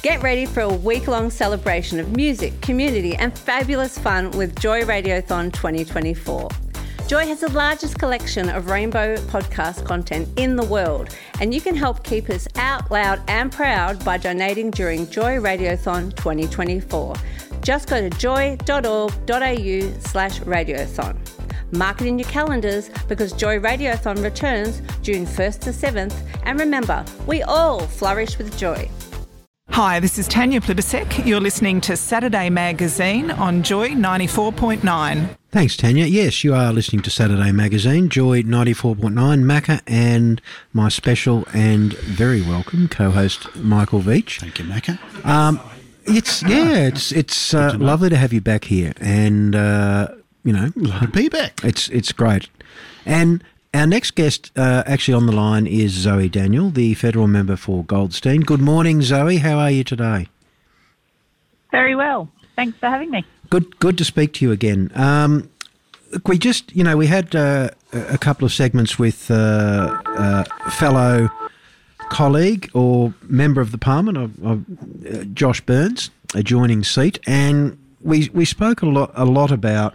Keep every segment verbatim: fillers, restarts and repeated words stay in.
Get ready for a week-long celebration of music, community and fabulous fun with Joy Radiothon twenty twenty-four. Joy has the largest collection of rainbow podcast content in the world, and you can help keep us out loud and proud by donating during Joy Radiothon twenty twenty-four. Just go to joy.org.au slash radiothon. Mark it in your calendars because Joy Radiothon returns June first to seventh, and remember, we all flourish with joy. Hi, this is Tanya Plibisek. You're listening to Saturday Magazine on Joy ninety-four point nine. Thanks, Tanya. Yes, you are listening to Saturday Magazine, Joy ninety-four point nine, Macca, and my special and very welcome co-host, Michael Veitch. Thank you, Macca. Um, it's, yeah, it's it's uh, to lovely to have you back here, and, uh, you know... Glad to be back. It's, it's great. And... Our next guest uh, actually on the line is Zoe Daniel, the federal member for Goldstein. Good morning, Zoe. How are you today? Very well. Thanks for having me. Good good to speak to you again. Um, look, we just, you know, we had uh, a couple of segments with uh, uh, fellow colleague or member of the Parliament, of, of uh, Josh Burns, adjoining seat, and we we spoke a lot a lot about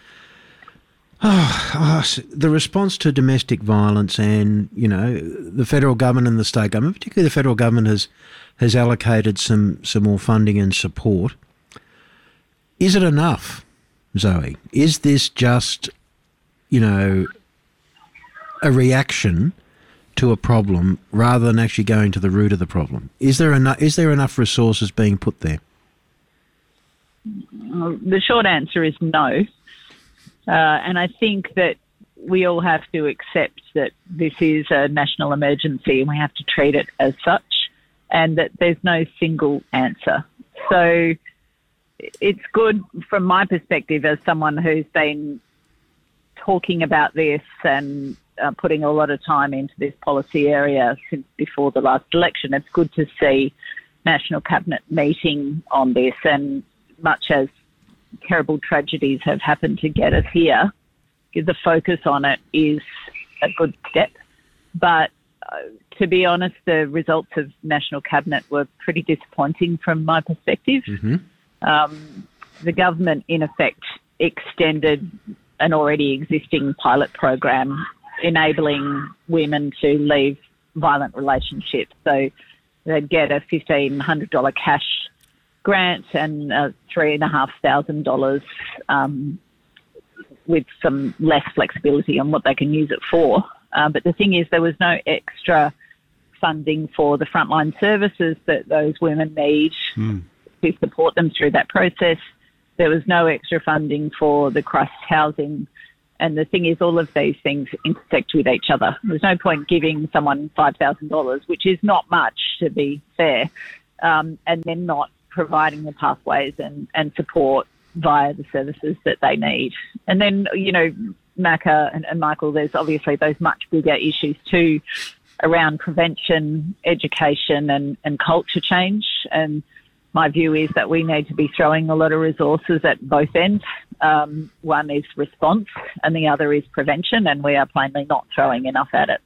Oh, oh, the response to domestic violence, and, you know, the federal government and the state government, particularly the federal government, has has allocated some, some more funding and support. Is it enough, Zoe? Is this just, you know, a reaction to a problem rather than actually going to the root of the problem? Is there enough, is there enough resources being put there? Well, the short answer is no. Uh, and I think that we all have to accept that this is a national emergency and we have to treat it as such, and that there's no single answer. So it's good from my perspective as someone who's been talking about this and uh, putting a lot of time into this policy area since before the last election. It's good to see National Cabinet meeting on this, and much as terrible tragedies have happened to get us here, the focus on it is a good step. But uh, to be honest, the results of National Cabinet were pretty disappointing from my perspective. Mm-hmm. Um, the government, in effect, extended an already existing pilot program enabling women to leave violent relationships. So they'd get a fifteen hundred dollars cash grant and uh, three and a half thousand dollars um, with some less flexibility on what they can use it for. Uh, but the thing is, there was no extra funding for the frontline services that those women need mm. to support them through that process. There was no extra funding for the crisis housing. And the thing is, all of these things intersect with each other. There's no point giving someone five thousand dollars, which is not much, to be fair, um, and then not providing the pathways and, and support via the services that they need. And then, you know, Macca and, and Michael, there's obviously those much bigger issues too around prevention, education and, and culture change. And my view is that we need to be throwing a lot of resources at both ends. Um, one is response and the other is prevention, and we are plainly not throwing enough at it.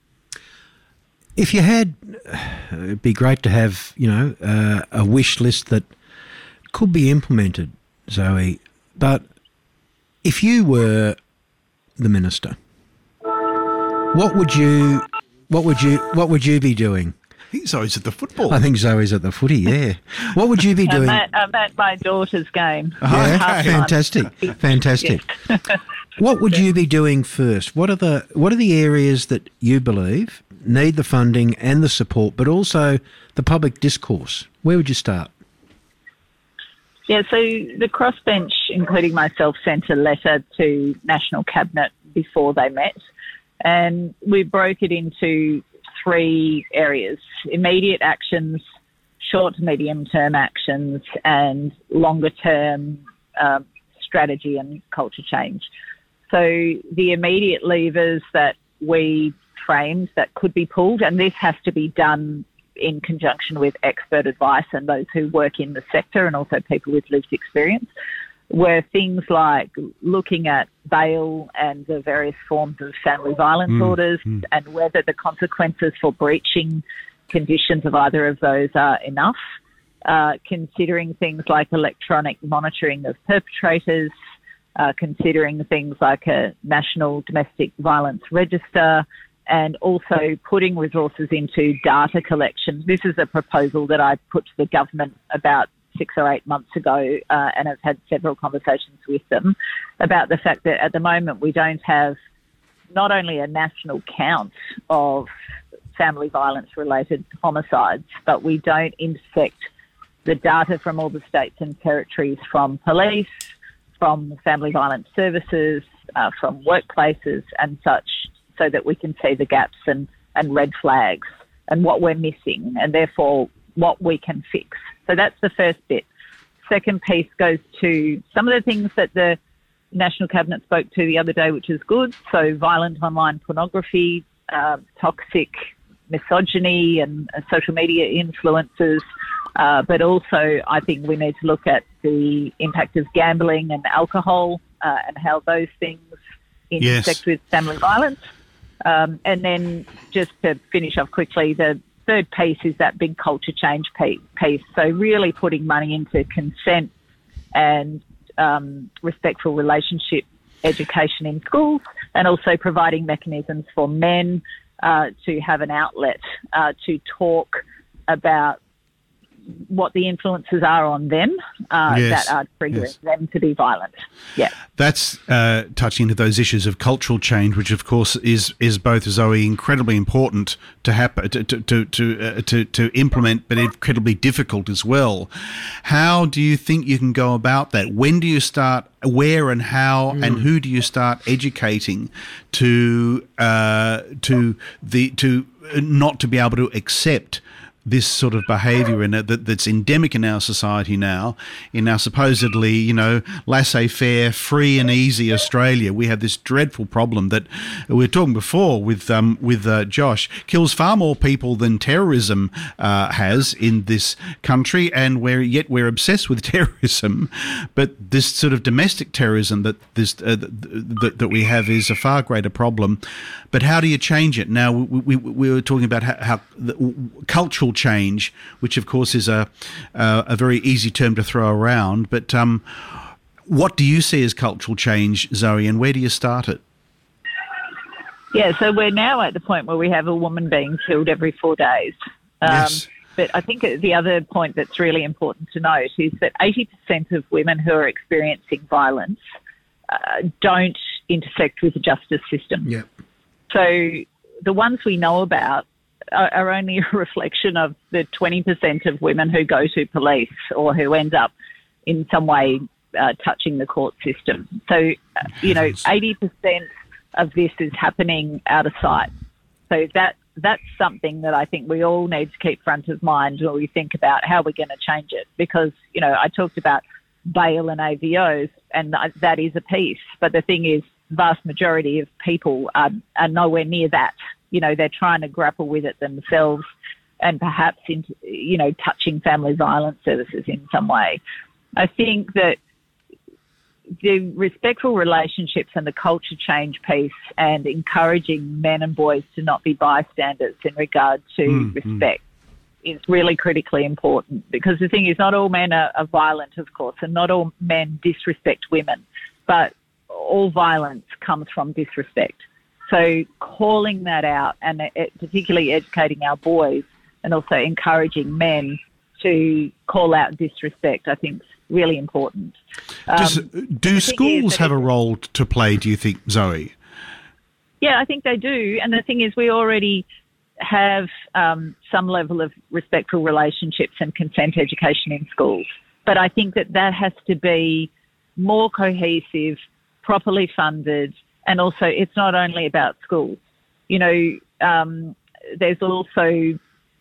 If you had, it'd be great to have, you know, uh, a wish list that could be implemented, Zoe. But if you were the minister, what would you, what would you, what would you be doing? I think Zoe's at the football. I think Zoe's at the footy. Yeah. What would you be doing? I'm at, I'm at my daughter's game. Yeah, okay. Fantastic, fantastic. Yes. What would you be doing first? What are the what are the areas that you believe need the funding and the support, but also the public discourse? Where would you start? Yeah, so the crossbench, including myself, sent a letter to National Cabinet before they met, and we broke it into three areas: immediate actions, short to medium term actions, and longer term um, strategy and culture change. So the immediate levers that we framed that could be pulled, and this has to be done in conjunction with expert advice and those who work in the sector and also people with lived experience, were things like looking at bail and the various forms of family violence mm, orders mm. and whether the consequences for breaching conditions of either of those are enough. uh, considering things like electronic monitoring of perpetrators, uh, considering things like a national domestic violence register, and also putting resources into data collection. This is a proposal that I put to the government about six or eight months ago, uh, and I've had several conversations with them about the fact that at the moment we don't have not only a national count of family violence-related homicides, but we don't intersect the data from all the states and territories, from police, from family violence services, uh, from workplaces and such, so that we can see the gaps and, and red flags and what we're missing, and therefore what we can fix. So that's the first bit. Second piece goes to some of the things that the National Cabinet spoke to the other day, which is good. So violent online pornography, uh, toxic misogyny and uh, social media influences. Uh, but also I think we need to look at the impact of gambling and alcohol uh, and how those things intersect yes. with family violence. Um, and then just to finish off quickly, the third piece is that big culture change piece. So really putting money into consent and um, respectful relationship education in schools, and also providing mechanisms for men uh, to have an outlet uh, to talk about what the influences are on them uh, yes. that are triggering yes. them to be violent. Yeah, that's uh, touching into those issues of cultural change, which of course is is both, Zoe, incredibly important to happen to to to to, uh, to to implement, but incredibly difficult as well. How do you think you can go about that? When do you start? Where and how mm. and who do you start educating to uh, to the to not to be able to accept this sort of behaviour in it that, that's endemic in our society now, in our supposedly, you know, laissez-faire, free and easy Australia? We have this dreadful problem that we were talking before with um, with uh, Josh, kills far more people than terrorism uh, has in this country, and we're yet we're obsessed with terrorism. But this sort of domestic terrorism that this uh, that, that we have is a far greater problem. But how do you change it? Now, we, we, we were talking about how, how the, cultural change, which of course is a uh, a very easy term to throw around. But um, what do you see as cultural change, Zoe, and where do you start it? Yeah, so we're now at the point where we have a woman being killed every four days. Um, yes. But I think the other point that's really important to note is that eighty percent of women who are experiencing violence uh, don't intersect with the justice system. Yeah. So the ones we know about are, are only a reflection of the twenty percent of women who go to police or who end up in some way uh, touching the court system. So, uh, you know, eighty percent of this is happening out of sight. So that that's something that I think we all need to keep front of mind when we think about how we're going to change it. Because, you know, I talked about bail and A V Os, and that is a piece. But the thing is, vast majority of people are, are nowhere near that. You know, they're trying to grapple with it themselves, and perhaps, into, you know, touching family violence services in some way. I think that the respectful relationships and the culture change piece, and encouraging men and boys to not be bystanders in regard to mm, respect mm. is really critically important, because the thing is, not all men are, are violent, of course, and not all men disrespect women, but all violence comes from disrespect. So calling that out, and it, particularly educating our boys, and also encouraging men to call out disrespect, I think is really important. Um, Does, do schools have a role to play, do you think, Zoe? Yeah, I think they do. And the thing is, we already have um, some level of respectful relationships and consent education in schools. But I think that that has to be more cohesive, properly funded, and also it's not only about schools. You know, um, there's also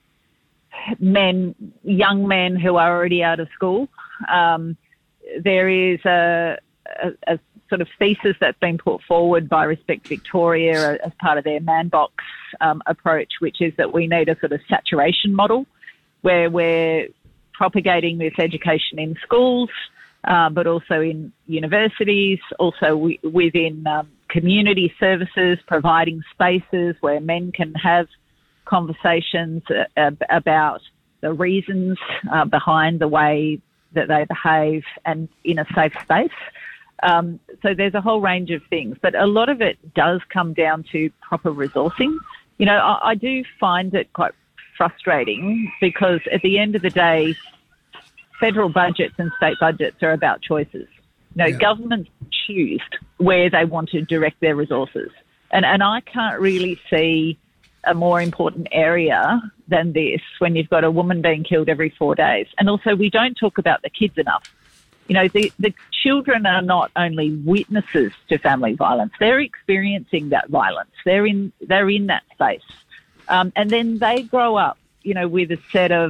men, young men who are already out of school. Um, there is a, a, a sort of thesis that's been put forward by Respect Victoria as part of their man box um, approach, which is that we need a sort of saturation model where we're propagating this education in schools, uh, but also in universities, also w- within um, community services, providing spaces where men can have conversations uh, about the reasons uh, behind the way that they behave and in a safe space. Um, so there's a whole range of things, but a lot of it does come down to proper resourcing. You know, I, I do find it quite frustrating because at the end of the day, federal budgets and state budgets are about choices. You know, yeah. Governments choose where they want to direct their resources. And, and I can't really see a more important area than this when you've got a woman being killed every four days. And also we don't talk about the kids enough. You know, the, the children are not only witnesses to family violence, they're experiencing that violence. They're in, they're in that space. Um, and then they grow up, you know, with a set of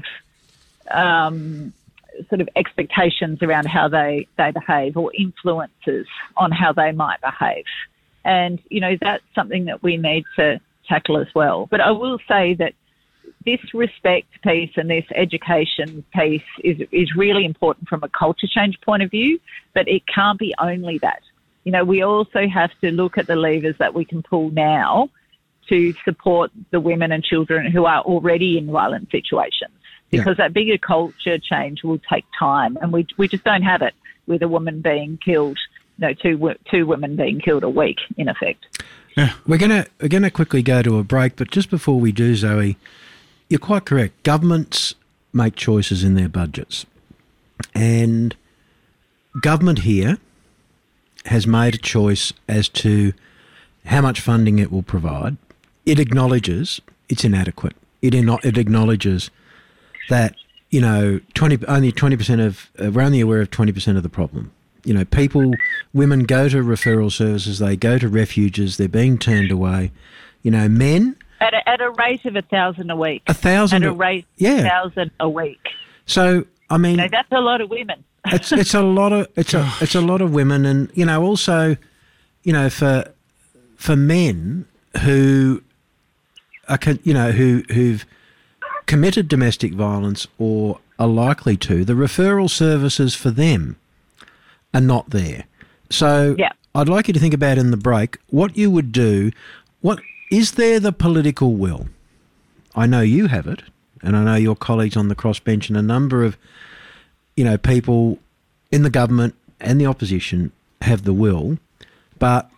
um, sort of expectations around how they, they behave or influences on how they might behave. And, you know, that's something that we need to tackle as well. But I will say that this respect piece and this education piece is is really important from a culture change point of view, but it can't be only that. You know, we also have to look at the levers that we can pull now to support the women and children who are already in violent situations, because yeah. that bigger culture change will take time, and we we just don't have it with a woman being killed, you know, two two women being killed a week, in effect. Yeah. We're gonna we're gonna quickly go to a break, but just before we do, Zoe, you're quite correct. Governments make choices in their budgets, and government here has made a choice as to how much funding it will provide. It acknowledges it's inadequate. It it acknowledges that, you know, twenty only twenty percent of uh, we're only aware of twenty percent of the problem. You know, people, women go to referral services, they go to refuges, they're being turned away. You know, men at a, at a rate of a thousand a week. A thousand, at a rate yeah, of a thousand a week. So I mean, you know, that's a lot of women. it's it's a lot of it's a it's a lot of women, and you know, also, you know, for for men who are, you know, who who've committed domestic violence or are likely to, the referral services for them are not there. So yeah. I'd like you to think about in the break what you would do. What is there the political will? I know you have it, and I know your colleagues on the crossbench and a number of, you know, people in the government and the opposition have the will, but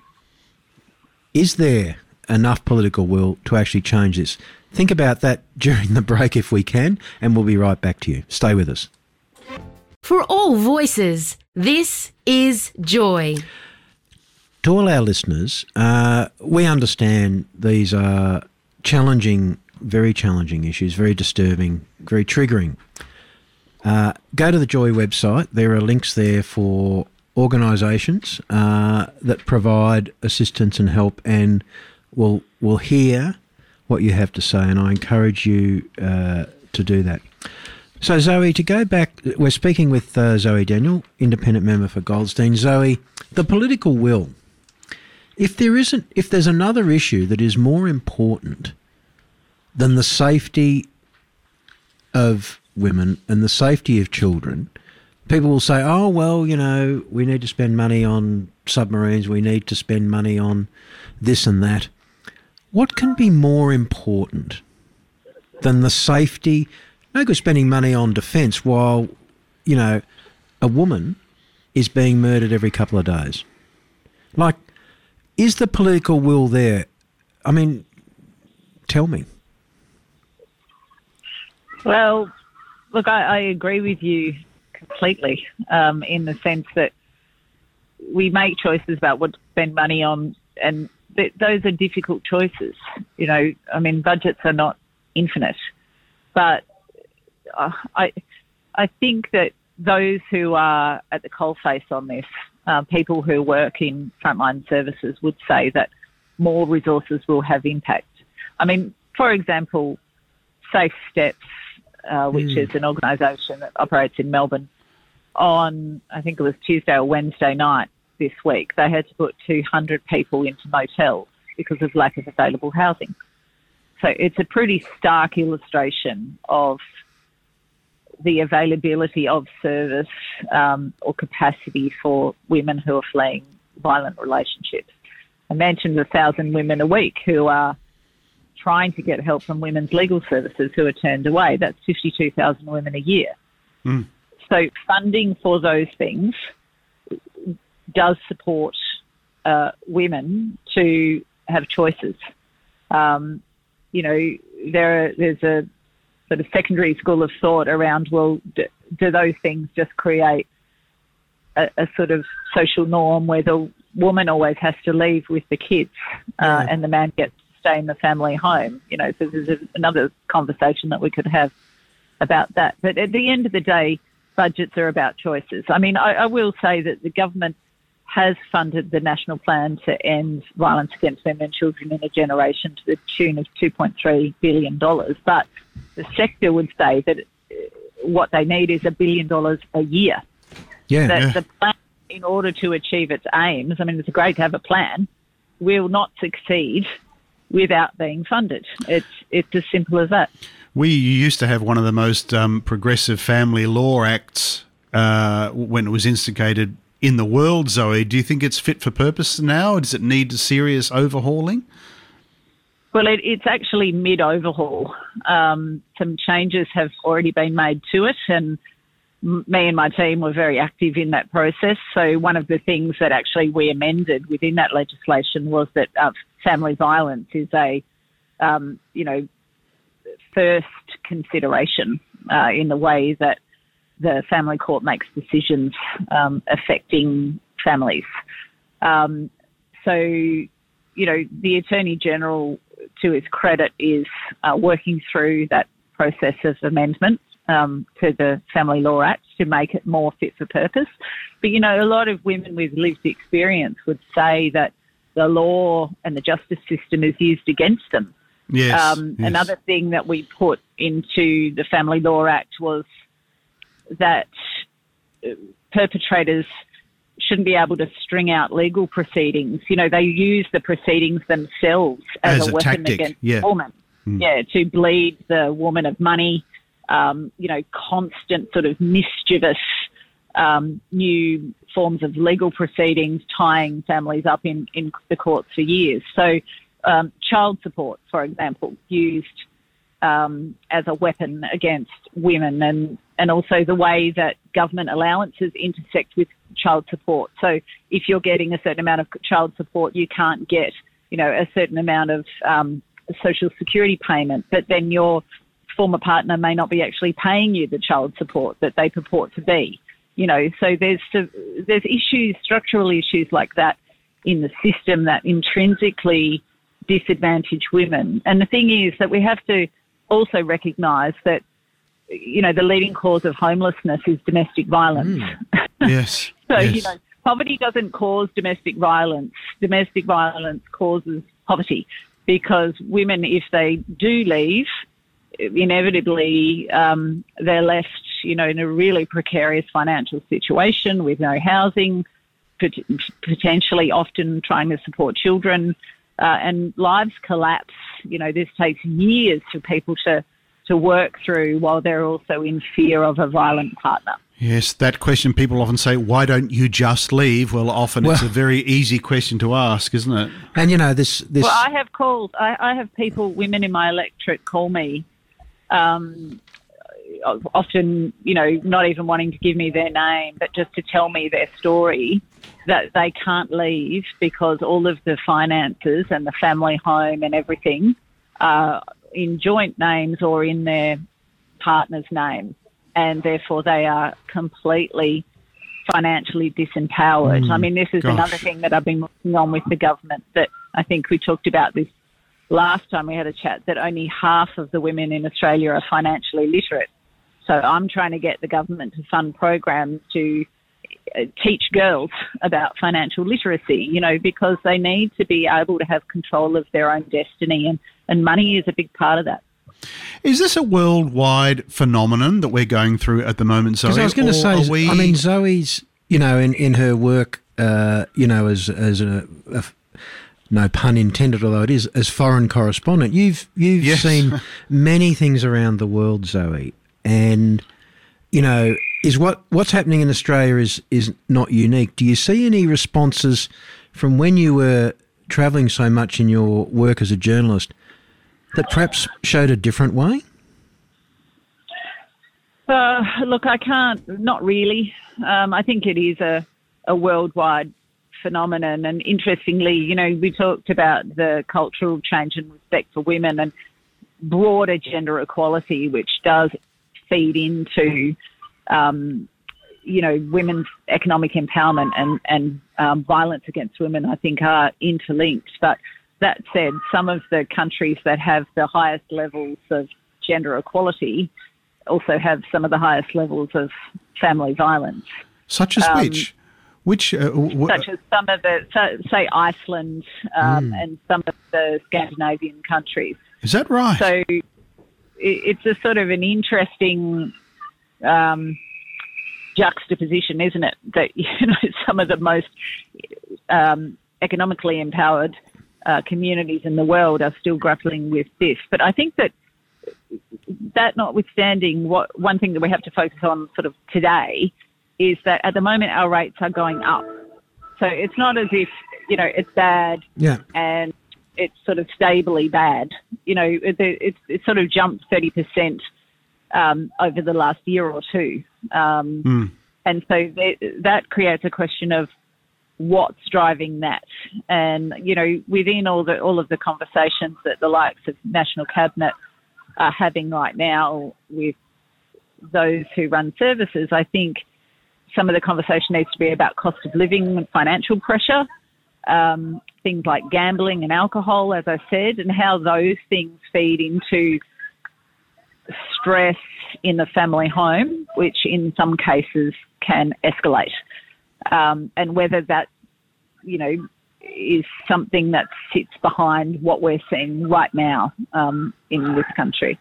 is there enough political will to actually change this? Think about that during the break if we can, and we'll be right back to you. Stay with us. For all voices, this is Joy. To all our listeners, uh, we understand these are challenging, very challenging issues, very disturbing, very triggering. Uh, go to the Joy website. There are links there for organisations uh, that provide assistance and help, and will will hear what you have to say, and I encourage you uh, to do that. So, Zoe, to go back, we're speaking with uh, Zoe Daniel, independent member for Goldstein. Zoe, the political will. If there isn't, if there's another issue that is more important than the safety of women and the safety of children, people will say, oh, well, you know, we need to spend money on submarines, we need to spend money on this and that. What can be more important than the safety? No good spending money on defence while, you know, a woman is being murdered every couple of days. Like, is the political will there? I mean, tell me. Well, look, I, I agree with you completely um, in the sense that we make choices about what to spend money on, and th- those are difficult choices. You know, I mean, budgets are not infinite, but uh, I I think that those who are at the coalface on this, uh, people who work in frontline services, would say that more resources will have impact. I mean, for example, Safe Steps, uh, which mm. is an organisation that operates in Melbourne, on, I think it was Tuesday or Wednesday night this week, they had to put two hundred people into motels because of lack of available housing. So it's a pretty stark illustration of the availability of service um, or capacity for women who are fleeing violent relationships. I mentioned a thousand women a week who are trying to get help from women's legal services who are turned away. That's fifty-two thousand women a year. Mm. So funding for those things does support uh, women to have choices. Um, you know, there are, there's a sort of secondary school of thought around, well, do, do those things just create a, a sort of social norm where the woman always has to leave with the kids uh, and the man gets to stay in the family home? You know, so there's a, another conversation that we could have about that. But at the end of the day, budgets are about choices. I mean, I, I will say that the government has funded the national plan to end violence against women and children in a generation to the tune of two point three billion dollars. But the sector would say that what they need is a billion dollars a year. Yeah. That yeah. the plan, in order to achieve its aims, I mean, it's great to have a plan, will not succeed without being funded. It's, it's as simple as that. We used to have one of the most um, progressive family law acts uh, when it was instigated in the world, Zoe. Do you think it's fit for purpose now, or does it need serious overhauling? Well, it, it's actually mid-overhaul. Um, some changes have already been made to it, and m- me and my team were very active in that process. So one of the things that actually we amended within that legislation was that uh, family violence is a, um, you know, first consideration uh, in the way that the family court makes decisions um, affecting families. Um, so, you know, the Attorney General, to his credit, is uh, working through that process of amendment um, to the Family Law Act to make it more fit for purpose. But, you know, a lot of women with lived experience would say that the law and the justice system is used against them. Yes, Um, yes. Another thing that we put into the Family Law Act was that perpetrators shouldn't be able to string out legal proceedings. You know, they use the proceedings themselves as, As a, a weapon tactic, against yeah. the woman. Mm. Yeah, to bleed the woman of money, um, you know, constant sort of mischievous um, new forms of legal proceedings tying families up in, in the courts for years. So um, child support, for example, used um, as a weapon against women, and, and also the way that government allowances intersect with child support. So if you're getting a certain amount of child support, you can't get, you know, a certain amount of um, social security payment, but then your former partner may not be actually paying you the child support that they purport to be. You know, so there's there's issues, structural issues like that in the system that intrinsically disadvantage women. And the thing is that we have to also recognise that, you know, the leading cause of homelessness is domestic violence. Mm. Yes. So, yes. you know, poverty doesn't cause domestic violence. Domestic violence causes poverty, because women, if they do leave, inevitably um, they're left, you know, in a really precarious financial situation with no housing, pot- potentially often trying to support children, uh, and lives collapse. You know, this takes years for people to, to work through while they're also in fear of a violent partner. Yes, that question people often say, why don't you just leave? Well, often Well- it's a very easy question to ask, isn't it? And, you know, this... this Well, I have called, I, I have people, women in my electorate call me, um, often, you know, not even wanting to give me their name, but just to tell me their story, that they can't leave because all of the finances and the family home and everything are in joint names or in their partner's name, and therefore they are completely financially disempowered. Mm, I mean, this is gosh. another thing that I've been working on with the government, that I think we talked about this last time we had a chat, that only half of the women in Australia are financially literate. So I'm trying to get the government to fund programs to uh, teach girls about financial literacy, you know, because they need to be able to have control of their own destiny, and, and money is a big part of that. Is this a worldwide phenomenon that we're going through at the moment, Zoe? Because I was going to or say, are we- I mean, Zoe's, you know, in, in her work, uh, you know, as as a, a no pun intended, although it is, as foreign correspondent, you've you've Yes. seen many things around the world, Zoe, and you know, is what what's happening in Australia is is not unique. Do you see any responses from when you were travelling so much in your work as a journalist that perhaps showed a different way? Uh, look, I can't, not really. Um, I think it is a, a worldwide phenomenon. And interestingly, you know, we talked about the cultural change and respect for women and broader gender equality, which does feed into, um, you know, women's economic empowerment and, and um, violence against women, I think, are interlinked. But that said, some of the countries that have the highest levels of gender equality also have some of the highest levels of family violence. Such as um, which? Which? Uh, w- such as some of the, so, say, Iceland um, Mm. and some of the Scandinavian countries. Is that right? So it, it's a sort of an interesting um, juxtaposition, isn't it? That, you know, some of the most um, economically empowered uh, communities in the world are still grappling with this. But I think that that notwithstanding, what one thing that we have to focus on sort of today is that at the moment our rates are going up. So it's not as if, you know, it's bad Yeah. and it's sort of stably bad. You know, it, it's it's sort of jumped thirty percent um, over the last year or two. Um, Mm. And so th- that creates a question of what's driving that. And, you know, within all the all of the conversations that the likes of National Cabinet are having right now with those who run services, I think some of the conversation needs to be about cost of living and financial pressure, um, things like gambling and alcohol, as I said, and how those things feed into stress in the family home, which in some cases can escalate, um, and whether that, you know, is something that sits behind what we're seeing right now um, in this country.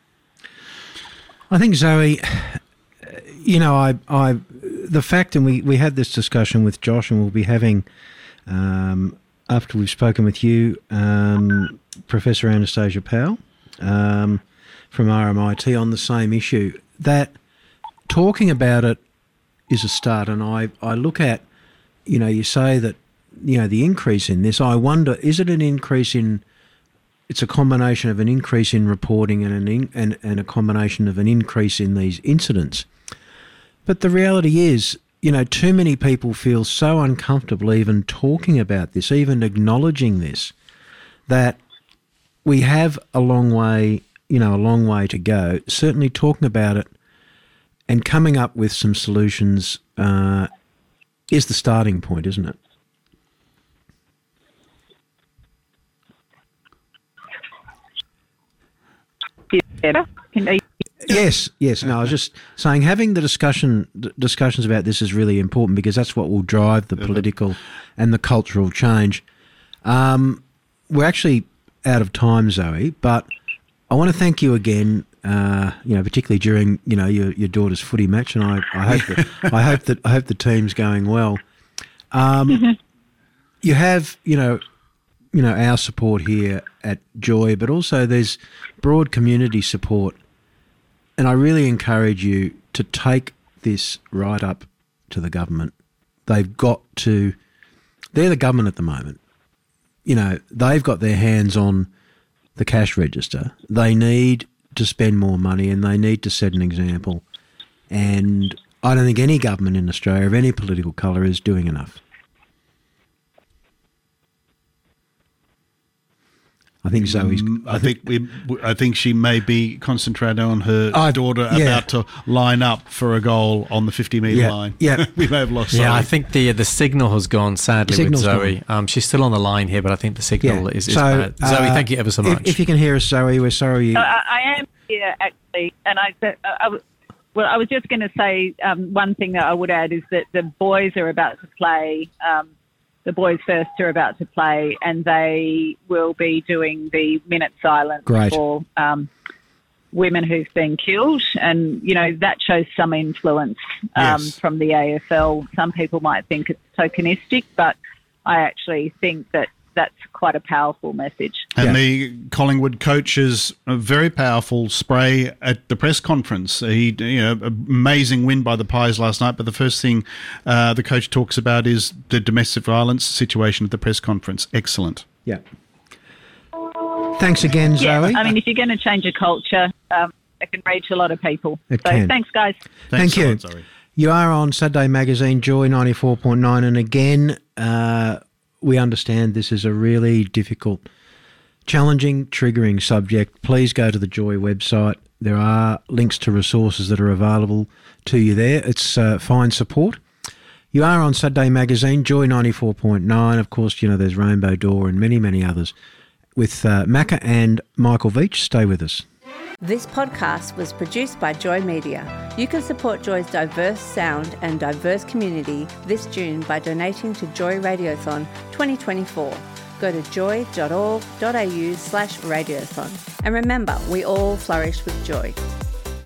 I think, Zoe, you know, I, I, the fact, and we, we had this discussion with Josh, and we'll be having, um, after we've spoken with you, um, Professor Anastasia Powell um, from R M I T on the same issue, that talking about it is a start. And I, I look at, you know, you say that, you know, the increase in this, I wonder, is it an increase in, it's a combination of an increase in reporting and an in, and, and a combination of an increase in these incidents. But the reality is, you know, too many people feel so uncomfortable even talking about this, even acknowledging this, that we have a long way, you know, a long way to go. Certainly talking about it and coming up with some solutions uh, is the starting point, isn't it? Yes, yes. No, I was just saying having the discussion d- discussions about this is really important, because that's what will drive the political and the cultural change. Um, we're actually out of time, Zoe, but I want to thank you again. Uh, you know, particularly during you know your, your daughter's footy match, and I, I hope that I hope that I hope the team's going well. Um, you have you know. you know, our support here at Joy, but also there's broad community support. And I really encourage you to take this right up to the government. They've got to, they're the government at the moment. You know, they've got their hands on the cash register. They need to spend more money and they need to set an example. And I don't think any government in Australia of any political colour is doing enough. I think Zoe's. I, I think, think we. I think she may be concentrating on her uh, daughter yeah. about to line up for a goal on the fifty metre yeah. line. Yeah, we may have lost. Yeah, Zoe. I think the the signal has gone sadly with Zoe. Um, she's still on the line here, but I think the signal yeah. is, is so, bad. Uh, Zoe, thank you ever so much. If, if you can hear us, Zoe, we're sorry. You... Uh, I am here actually, and I. I, I well, I was just going to say um, one thing that I would add is that the boys are about to play. Um, The boys first are about to play, and they will be doing the minute silence Great. for um, women who've been killed. And, you know, that shows some influence um, yes. from the A F L. Some people might think it's tokenistic, but I actually think that that's quite a powerful message. And yeah. the Collingwood coach's a very powerful spray at the press conference. He, you know, amazing win by the Pies last night. But the first thing uh, the coach talks about is the domestic violence situation at the press conference. Excellent. Yeah. Thanks again, Yeah, Zoe. I mean, if you're going to change a culture, um, it can reach a lot of people. It so can. thanks, guys. Thanks Thank a you. lot, Zoe. You are on Saturday Magazine, Joy ninety-four point nine, and again, uh, we understand this is a really difficult, challenging, triggering subject. Please go to the Joy website. There are links to resources that are available to you there. It's uh, find support. You are on Saturday Magazine, Joy ninety-four point nine. Of course, you know, there's Rainbow Door and many, many others. With uh, Macca and Michael Veach. Stay with us. This podcast was produced by Joy Media. You can support Joy's diverse sound and diverse community this June by donating to Joy Radiothon twenty twenty-four. Go to joy.org.au slash radiothon. And remember, we all flourish with joy.